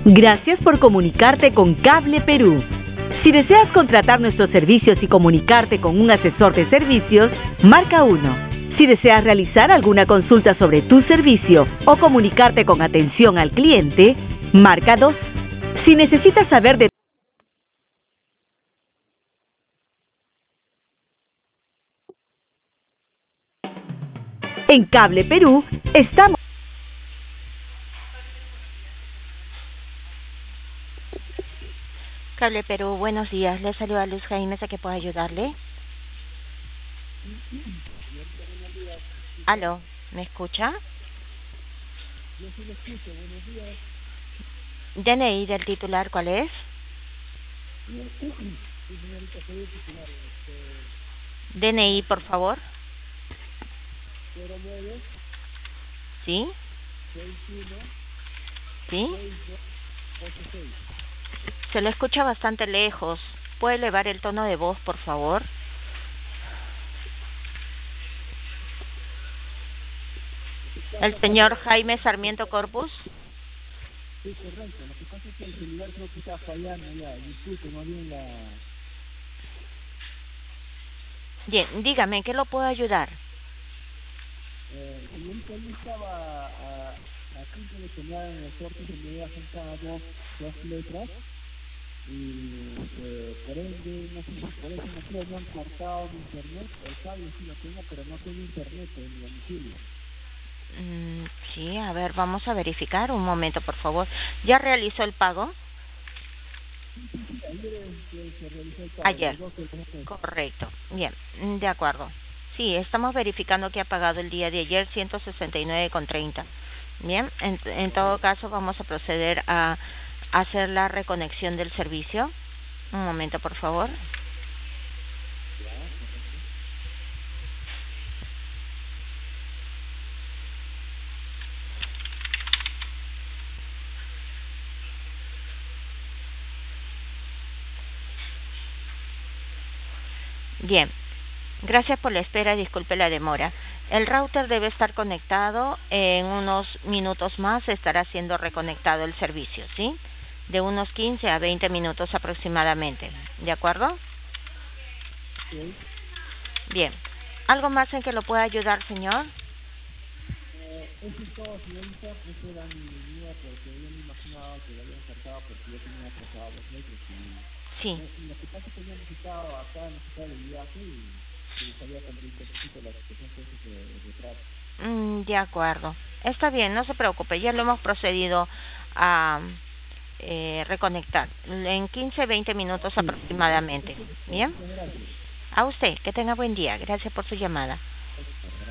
Gracias por comunicarte con Cable Perú. Si deseas contratar nuestros servicios y comunicarte con un asesor de servicios, marca 1. Si deseas realizar alguna consulta sobre tu servicio o comunicarte con atención al cliente, marca 2. Si necesitas saber de En Cable Perú estamos. Cable Perú, buenos días. Le saluda Luz Jaime, ¿a qué puedo ayudarle? Aló, ¿me escucha? Yo sí lo escucho, buenos días. DNI del titular, ¿cuál es? Sí, señorita, soy el titular. DNI, por favor. 09 ¿Sí? 61 ¿Sí? 6286. Se lo escucha bastante lejos. ¿Puede elevar el tono de voz, por favor? El señor Jaime Sarmiento Corpus. Sí, correcto. Lo que pasa es que el celular creo que está fallando ya. Disculpe, no bien la... Bien, dígame, ¿en qué lo puedo ayudar? Señorita, yo estaba a punto de poner en el corte que me había juntado dos letras y por ende, no sé si por ese motivo me han cortado mi internet. El cable sí lo tengo, pero no tengo internet en mi domicilio. Sí, a ver, vamos a verificar. Un momento, por favor. ¿Ya realizó el pago? Ayer se realizó el pago, Ayer. el 12 de noviembre. Correcto. Bien, de acuerdo. Sí, estamos verificando que ha pagado el día de ayer 169,30. Bien, en todo caso vamos a proceder a hacer la reconexión del servicio. Un momento, por favor. Ya, correcto. Bien, gracias por la espera, disculpe la demora. El router debe estar conectado, en unos minutos más estará siendo reconectado el servicio, ¿sí? De unos 15 a 20 minutos aproximadamente, ¿de acuerdo? Sí. Bien, ¿algo más en que lo pueda ayudar, señor? Eso es todo, señorita, pues era mi duda porque yo me imaginaba que lo habían cortado porque yo tenía pasado los metros Sí. y lo que pasa es que yo necesitaba acá, necesitaba el viaje y sabía también un poquito la situación que es de retraso. De acuerdo. Está bien, no se preocupe, ya lo hemos procedido a reconectar en 15-20 minutos aproximadamente. Bien, Muchas gracias. a usted, que tenga buen día. Gracias por su llamada.